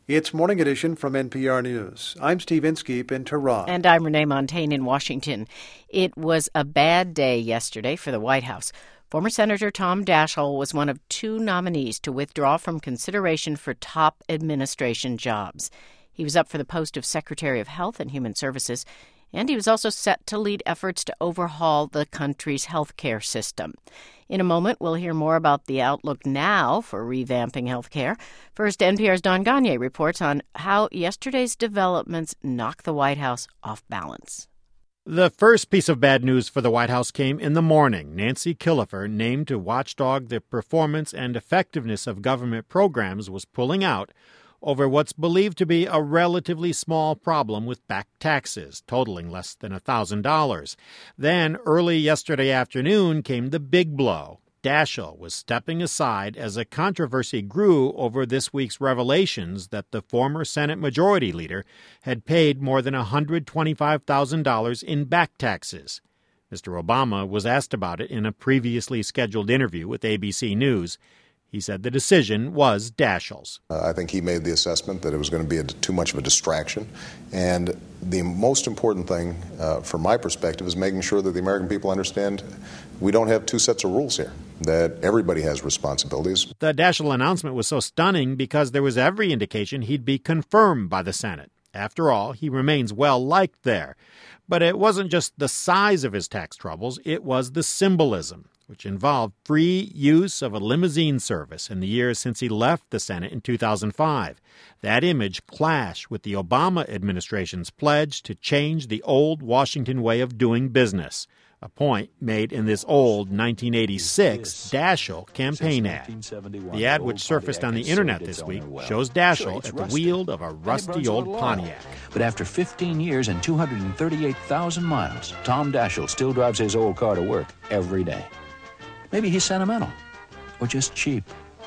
It's Morning Edition from NPR News. I'm Steve Inskeep in Tehran. And I'm Renee Montagne in Washington. It was a bad day yesterday for the White House. Former Senator Tom Daschle was one of two nominees to withdraw from consideration for top administration jobs. He was up for the post of Secretary of Health and Human Services, and he was also set to lead efforts to overhaul the country's health care system. In a moment, we'll hear more about the outlook now for revamping health care. First, NPR's Don Gonyea reports on how yesterday's developments knocked the White House off balance. The first piece of bad news for the White House came in the morning. Nancy Killefer, named to watchdog the performance and effectiveness of government programs, was pulling out over what's believed to be a relatively small problem with back taxes, totaling less than $1,000. Then, early yesterday afternoon, came the big blow. Daschle was stepping aside as a controversy grew over this week's revelations that the former Senate Majority Leader had paid more than $125,000 in back taxes. Mr. Obama was asked about it in a previously scheduled interview with ABC News. He said the decision was Daschle's. I think he made the assessment that it was going to be too much of a distraction. And the most important thing, from my perspective, is making sure that the American people understand we don't have two sets of rules here, that everybody has responsibilities. The Daschle announcement was so stunning because there was every indication he'd be confirmed by the Senate. After all, he remains well-liked there. But it wasn't just the size of his tax troubles, it was the symbolism, which involved free use of a limousine service in the years since he left the Senate in 2005. That image clashed with the Obama administration's pledge to change the old Washington way of doing business, a point made in this old 1986 Daschle campaign ad. The ad, which surfaced on the internet this week, shows Daschle at the wheel of a rusty old Pontiac. But after 15 years and 238,000 miles, Tom Daschle still drives his old car to work every day. Maybe he's sentimental, or just cheap.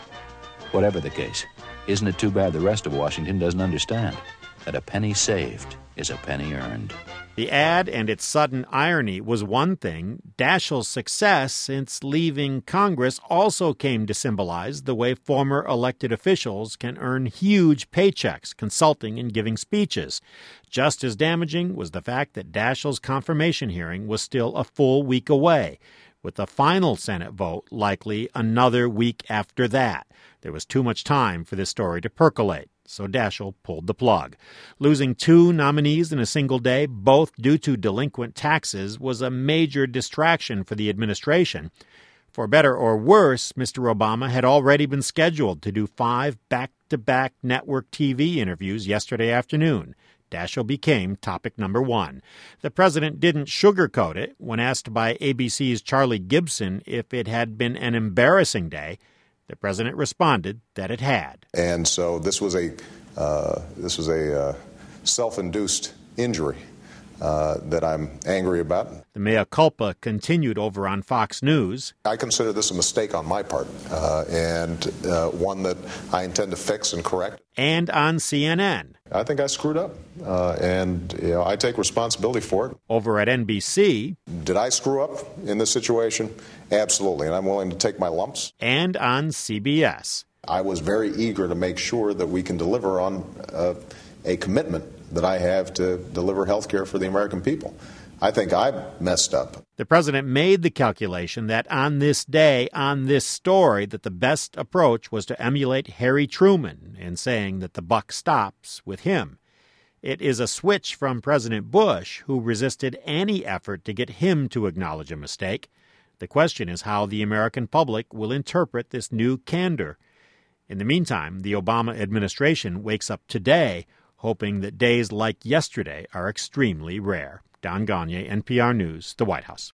Whatever the case, isn't it too bad the rest of Washington doesn't understand that a penny saved is a penny earned? The ad and its sudden irony was one thing. Daschle's success since leaving Congress also came to symbolize the way former elected officials can earn huge paychecks consulting and giving speeches. Just as damaging was the fact that Daschle's confirmation hearing was still a full week away, with the final Senate vote likely another week after that. There was too much time for this story to percolate, so Daschle pulled the plug. Losing two nominees in a single day, both due to delinquent taxes, was a major distraction for the administration. For better or worse, Mr. Obama had already been scheduled to do 5 back-to-back network TV interviews yesterday afternoon. Daschle became topic number one. The president didn't sugarcoat it. When asked by ABC's Charlie Gibson if it had been an embarrassing day, the president responded that it had. And so this was a self-induced injury that I'm angry about. The mea culpa continued over on Fox News. I consider this a mistake on my part, and one that I intend to fix and correct. And on CNN. I think I screwed up, and I take responsibility for it. Over at NBC. Did I screw up in this situation? Absolutely, and I'm willing to take my lumps. And on CBS. I was very eager to make sure that we can deliver on a commitment that I have to deliver health care for the American people. I think I messed up. The president made the calculation that on this day, on this story, that the best approach was to emulate Harry Truman in saying that the buck stops with him. It is a switch from President Bush, who resisted any effort to get him to acknowledge a mistake. The question is how the American public will interpret this new candor. In the meantime, the Obama administration wakes up today hoping that days like yesterday are extremely rare. Don Gonyea, NPR News, the White House.